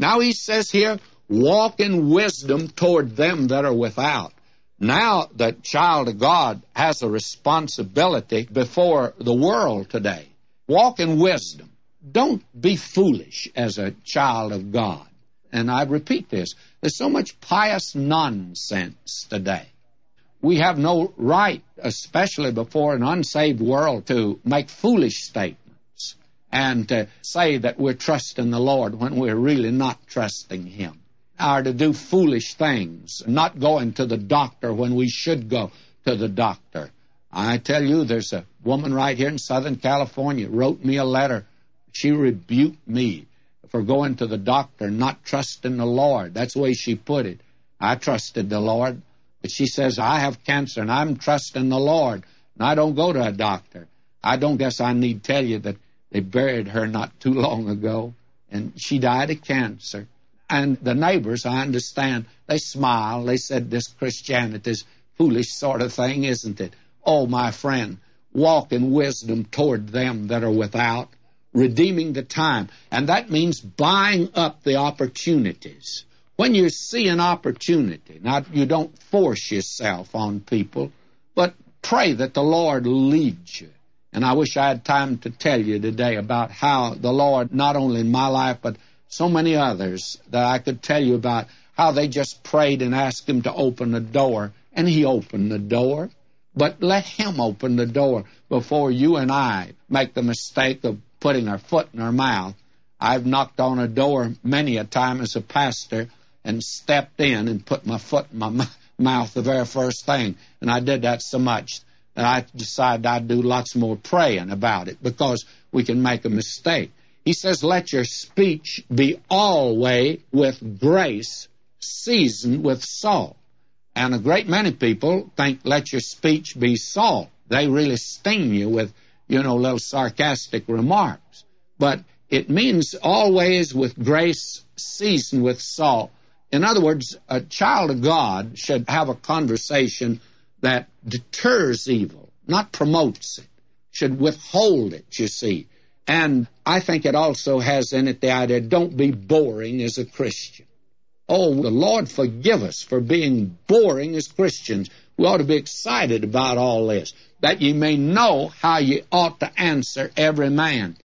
Now he says here, walk in wisdom toward them that are without. Now the child of God has a responsibility before the world today. Walk in wisdom. Don't be foolish as a child of God. And I repeat this, there's so much pious nonsense today. We have no right, especially before an unsaved world, to make foolish statements and to say that we're trusting the Lord when we're really not trusting Him. Or to do foolish things, not going to the doctor when we should go to the doctor. I tell you, there's a woman right here in Southern California wrote me a letter. She rebuked me for going to the doctor and not trusting the Lord. That's the way she put it. I trusted the Lord. But she says, I have cancer and I'm trusting the Lord. And I don't go to a doctor. I don't guess I need to tell you that they buried her not too long ago. And she died of cancer. And the neighbors, I understand, they smile. They said, this Christianity is foolish sort of thing, isn't it? Oh, my friend, walk in wisdom toward them that are without, redeeming the time. And that means buying up the opportunities. When you see an opportunity, now you don't force yourself on people, but pray that the Lord leads you. And I wish I had time to tell you today about how the Lord, not only in my life, but so many others that I could tell you about how they just prayed and asked Him to open the door, and He opened the door. But let Him open the door before you and I make the mistake of putting our foot in our mouth. I've knocked on a door many a time as a pastor and stepped in and put my foot in my mouth the very first thing. And I did that so much that I decided I'd do lots more praying about it because we can make a mistake. He says, let your speech be always with grace, seasoned with salt. And a great many people think, let your speech be salt. They really sting you with, little sarcastic remarks. But it means always with grace, seasoned with salt. In other words, a child of God should have a conversation that deters evil, not promotes it, should withhold it, you see. And I think it also has in it the idea, don't be boring as a Christian. Oh, the Lord forgive us for being boring as Christians. We ought to be excited about all this, that ye may know how ye ought to answer every man.